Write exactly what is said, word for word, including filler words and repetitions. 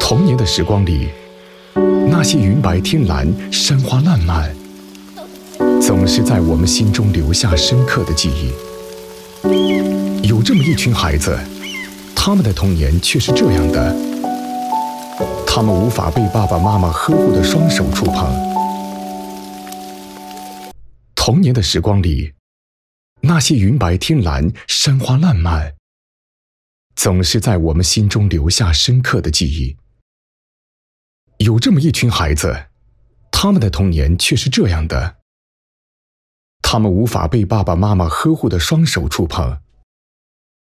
童年的时光里，那些云白天蓝、山花烂漫，总是在我们心中留下深刻的记忆。有这么一群孩子，他们的童年却是这样的：他们无法被爸爸妈妈呵护的双手触碰。童年的时光里，那些云白天蓝、山花烂漫，总是在我们心中留下深刻的记忆。有这么一群孩子，他们的童年却是这样的：他们无法被爸爸妈妈呵护的双手触碰。